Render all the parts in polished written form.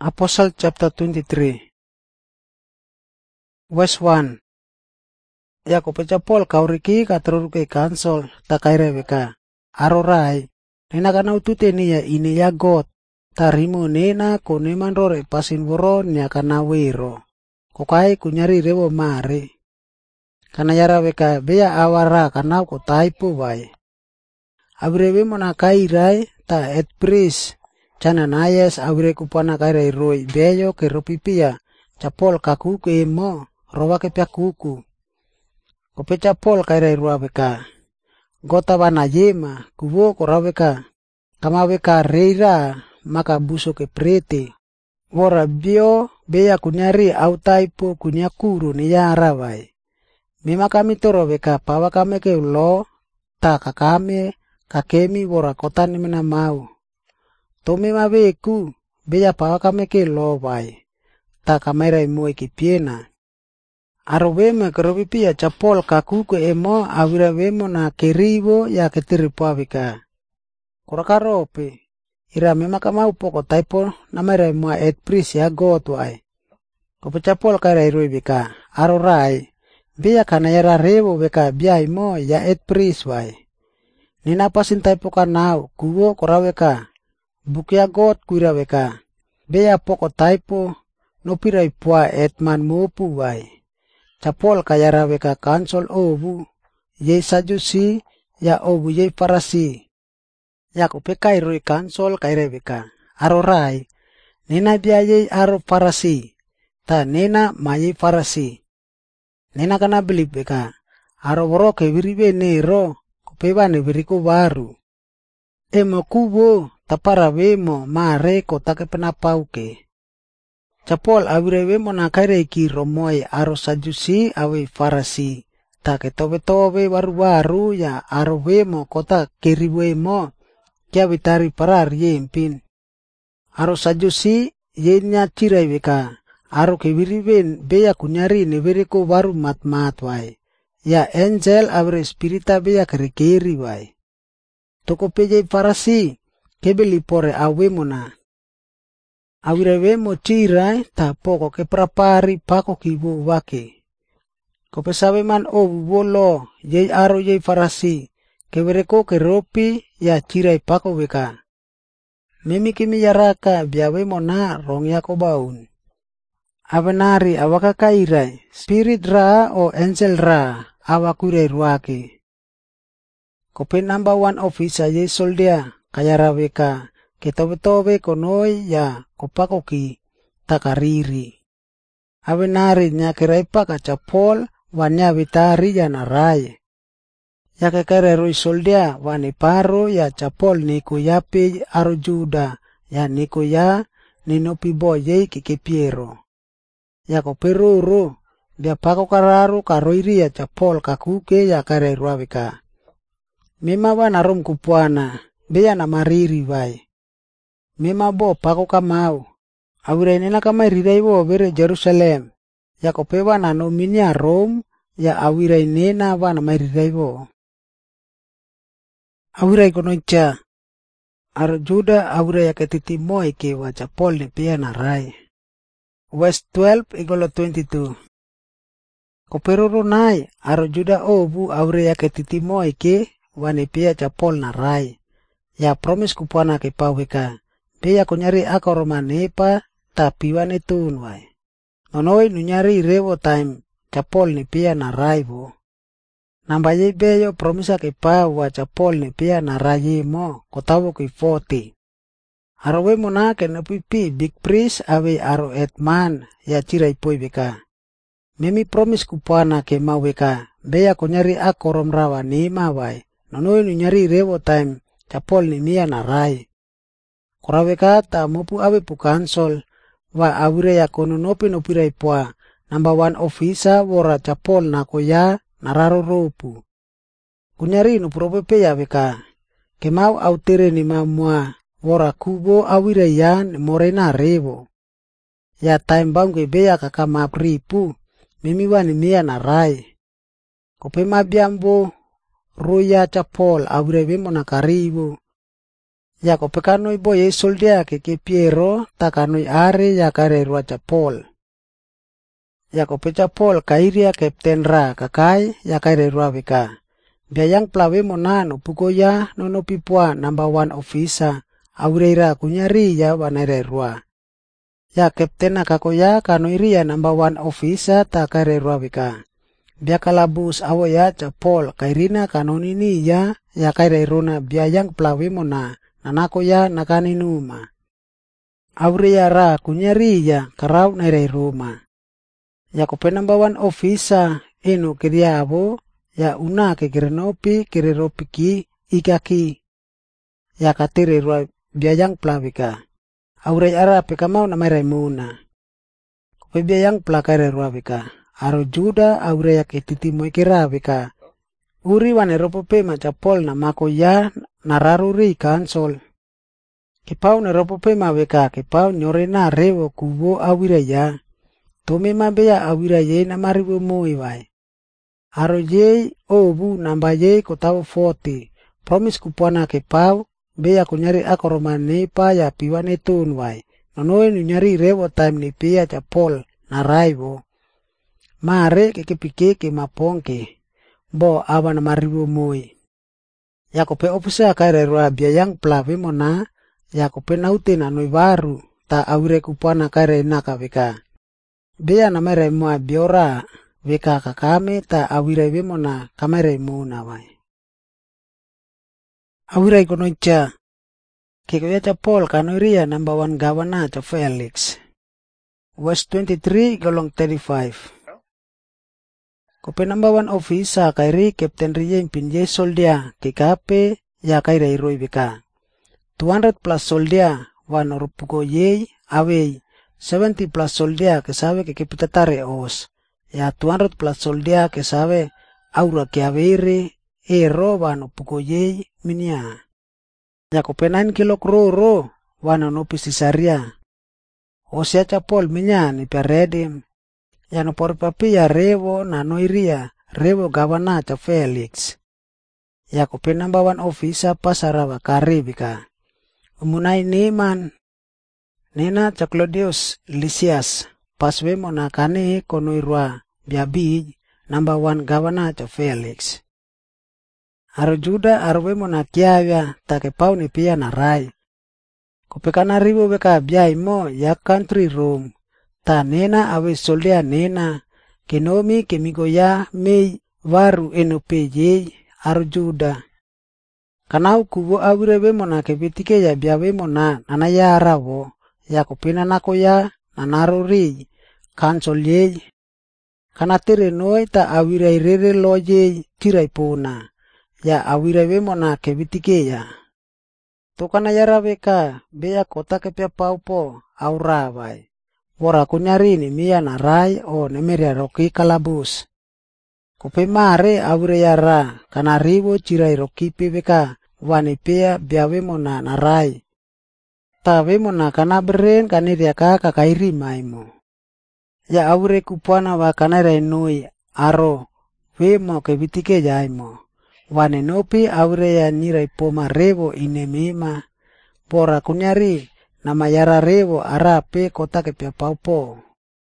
Apostle chapter 23 verse 1. Yako pecha Paul kauriki katroruke kansol takaire weka arorai nena kana utute niya ini ya God tarimu nena kone mandore pasin woro nya kana wero kokai kunyari rewo mare kana yara weka beya awara kana ko taipu wai abrewe mona kairai ta et pris chana nayes awire kupana kairai roi beyo ke ropipia chapol kaku ke mo rowa ke piakuku kopecha Paul kairai ruwa weka gota wana yema kuwo koraweka kama weka reira maka buso ke prete wora bio beya kunyari autaipo kunyakuru ni yara wai mima kami toro weka pawa kame ke lo ta kakame kakemi wora kota ni mena mau tome mabeku beya pawa kame ke lo wai ta kamera imo ki piena aro wema kerobi pia chapol kaku ke emo awira wemo na keribo ya ketiripo wika korakarope ira mema kamau poko taipo namera imo et pris ya God wai kope chapol kara iroi wika aro rai beya kana yara rewo wika biya imo ya et pris wai nina pasin taipo kanau kuwo koraweka bukia God kuira weka beya poko taipo nopira ipua etman mopu wai chapol kayara weka kansol obu ye sajusi ya obu ye farasi ya kopeka iroi kansol kaire weka aro rai nena biya ye aro farasi ta nena ma ye farasi nena kana bilip weka aro woro ke wiribe nero kopeba ne wiriko baru emo kubo tapara wemo mare kota ke penapauke chapol awire wemo na kaire ki romoy aro sajusi awe farasi ta ke tobe baru ya aro wemo kota keriwemo kya vitari parar yempin aro sajusi yenya chirai weka aro ke wiriben beya kunyari ne wiriko baru mat wai ya angel awire spirita beya keri wai toko peje farasi kebeli pore awemo na awire wemo chirai ta poko ke prapari pako kibu wake kope sabe man obu bolo ye aro ye farasi kewereko ke ropi ya chirai pako weka memi kimi yaraka biya wemo na rong yako baun abenari awaka kairai spirit ra o angel ra awakure ruake kope number 1 officer ye soldier kayara weka ketobe konoi ya kopakoki takariri abenari nyakirai paka chapol wanya vitari ya narai ya kekere roi soldia wani paro ya chapol niko yape aro juda ya niko ya ninopi boye kikepiero ya koperoro dia pako kararu karoiri ya chapol kakuke ya kare ruawika mema wana rom kupuana beya na mariri vai mema bo pako kamau awire nena kama rirai bo bere Jerusalem ya kopewa na nominia Rome ya awire nena wana marirai bo awire konocha aro juda awire ya ketiti moi ke wa chapol ne pia na rai verse 12 igolo 22 koperoro nai aro juda obu awire ya ketiti moi ke wane pia chapol na rai ya promise kupana ke paweka beya kunyari akoromanepa tapi wane tunwai nonoi nunyari rewo time chapol ni pia na raibo namba ye beyo promisa ke pawa chapol ni pia na rayi mo kotawo ke 40 arowe mona ke napipi big priest awe aro etman ya chirai poi beka memi promise kupana ke maweka beya kunyari akorom rawa ni mawai nonoi nunyari rewo time chapol ni mia na rai koraweka ta mopu awe pukansol wa awire ya kono nopi nopira ipua number 1 officer wora chapol na koya nararo ropu kunyari no propepe ya weka kemau autere ni mamua wora kubo awire yan morena revo ya time bangwe beya kakama pripu mimi wani mia na rai kope mabiambo roya chapol awire wemo na karibu Ya ko pekanoi boye soldia ke Piero takanoi are ya kare rua cha Paul. Ya ko pecha Paul kairia kapten ra kakai ya kare rua veka. Biayang plawe monano pukoya nono pipua number 1 officer aureira kunyari ya wanere rua. Ya kapten akakoya kanoiria number 1 officer ta kare rua veka. Biakalabus awo ya cha Paul kairina kanonini ya kare runa biayang plawe mona nanako ya nakani numa. Aurea ra kunyari ya karau nere ruma. Ya ko number 1 officer eno kiriabo ya una ke kirenopi ki ikaki. Ya katire rua biayang plavika. Aure ara pekamau na mere muna. Ko biayang plakare rua vika. Aro juda aure ya ketiti moikira vika. Uri wane ropo pe macha Paul na mako ya nararuri kansol. Kipau na ropo pe maweka kipau nyore na rewo kubo awira ya. Tome mabea awira ye na mariwo moi vai. Aro ye obu namba ye kotao 40. Promise kupwana kipau bea kunyari akoromane pa ya piwane tun vai. Nonoe nyari rewo time ni pia cha Paul na raivo. Mare kekepike ke mapongke. Bo awa na mariwo moi. Yakope ofisa kaire rua biayang plave mona. Yakope naute na noi baru ta aure kupwana kaire naka veka. Bea na mere mua biora veka kakame ta awire vemona kamere muna vai. Awire konoicha. Kikoya cha Paul kanoiria number 1 governor cha Felix. Verse 23 golong 35. Kope number 1 officer kairi kapten riye pinje soldia kikape ya kaire iroi veka. 200 plus soldia wanorupuko yei awei. 70 plus soldia que sabe que pitatare os. Ya 200 plus soldia que sabe aura que aveire roba no pukoyei minia. Ya ko 9 kilo kroro wana no pisisaria. O sia cha Paul minya ni peredim. Ya no por papi ya revo na noiria revo gavana cha Felix. Ya ko number 1 officer pasarawa karibika. Umunai neman Nena cha Claudius Lysias paswemo na kane konoirwa biabi number 1 governor cha Felix. Aro juda arwemo na kiavya take pauni pia na rai. Kupekana ribo beka biai mo ya country room. Ta nena awe soldia nena kenomi kemigo ya mei varu enopeje aro juda. Kanau kubo awire wemo na kebitike ya biawemo na nanaya arawo. Ya kupina nako ya nanaruri kansol ye kanatire noi ta awire irere loje tirai puna ya awire wemo na kebitike ya tokana yara beka bea kota kepia paupo aura vai wora kunyari ni mia na rai o nemeria roki kalabus kupe mare awire yara kana ribo tirai roki pebeka wanipea biawemo na rai ta vemo na kana beren kaniria kaka kairi maimo. Ya aure kupwana wa kanare nui aro vemo kebitike jaimo. Wane nopi aure ya nirai poma revo inemima. Pora kunyari na mayara revo arape kota kepia paupo.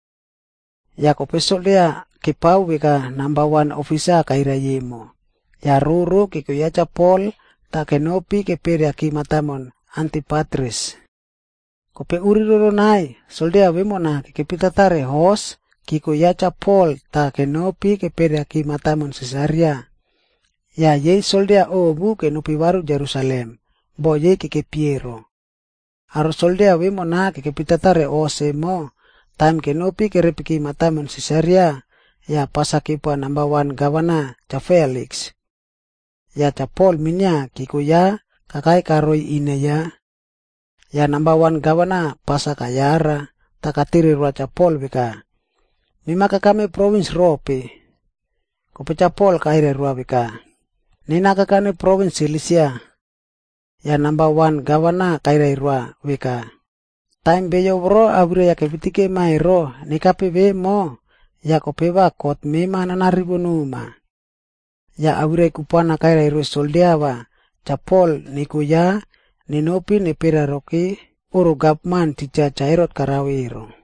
Ya kopesolea kepau weka number 1 officer kaira yemo. Ya ruru kikuyacha Paul ta kenopi keperia kimatamon Antipatris. Kope uri roronai, soldea wemona kepitatare hos, kiko yacha Paul ta kenopi keperia ki matamon Cesaria. Ya yei soldea obu kenopi baru Jerusalem, bo yei ke Piero. Aro soldea wemona kepitatare ose mo, time kenopi kerepiki matamon Cesaria, ya pasakipa number 1 governor cha Felix. Ya cha Paul minya kiko ya kakai karoi ine ya. Ya number 1 governor pasa kayara takatiri ruacha Paul bika. Mima kakame province rope. Kopecha Paul kaire rua bika. Nina kakane province Cilicia. Ya number 1 governor kaire rua bika. Time beyo bro abure ya kebitike mairo nikape be mo. Ya kopeba kot mema nanaribu numa. Ya abure kupana kaire rua soldiawa. Cha Paul nikuya Ninopi ne piraroki uru gapman tija Jairot karawiro.